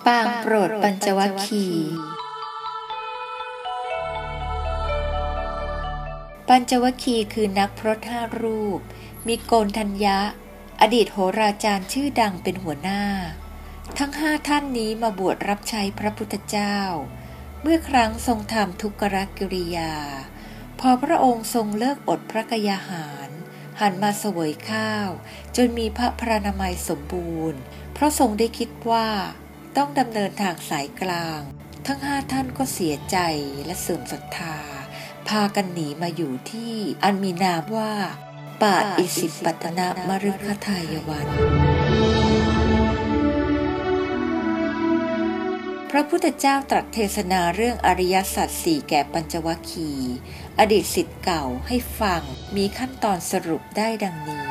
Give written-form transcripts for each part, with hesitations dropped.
ปางโปรดปัญจวัคคีย์ปัญจวัคคีย์คือนักพรต5 รูปมีโกณฑัญญะอดีตโหราจารย์ชื่อดังเป็นหัวหน้าทั้ง5 ท่านนี้มาบวชรับใช้พระพุทธเจ้าเมื่อครั้งทรงทำทุกขกิริยาพอพระองค์ทรงเลิกอดพระกยาหารหันมาเสวยข้าวจนมีพระพรานามัยสมบูรณ์เพราะทรงได้คิดว่าต้องดำเนินทางสายกลางทั้ง5 ท่านก็เสียใจและเสื่อมศรัทธาพากันหนีมาอยู่ที่อันมีนามว่าป่าอิสิปตนมฤคทายวันพระพุทธเจ้าตรัสเทศนาเรื่องอริยสัจ 4แก่ปัญจวัคคีย์อดีตศิษย์เก่าให้ฟังมีขั้นตอนสรุปได้ดังนี้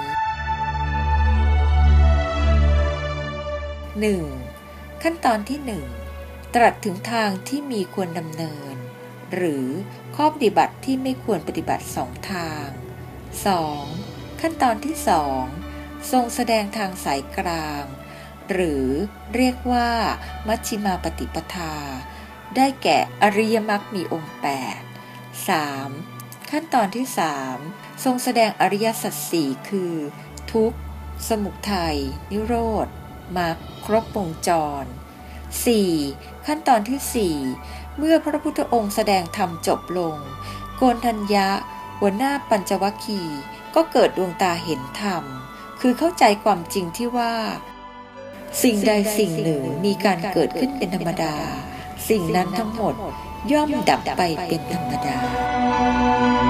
1. ขั้นตอนที่ 1 ตรัสถึงทางที่มีควรดำเนินหรือข้อปฏิบัติที่ไม่ควรปฏิบัติ2 ทาง 2. ขั้นตอนที่ 2 ทรงแสดงทางสายกลางหรือเรียกว่ามัชฌิมาปฏิปทาได้แก่อริยมรรคมีองค์ 8 3. ขั้นตอนที่ 3 ทรงแสดงอริยสัจ 4คือทุกข์สมุทัยนิโรธมรรคครบวงจร 4. ขั้นตอนที่ 4 เมื่อพระพุทธองค์แสดงธรรมจบลงโกณฑัญญะหัวหน้าปัญจวัคคีย์ก็เกิดดวงตาเห็นธรรมคือเข้าใจความจริงที่ว่าสิ่งใดสิ่งหนึ่งมีการเกิดขึ้นเป็นธรรมดาสิ่งนั้นทั้งหมดย่อมดับไปเป็นธรรมดา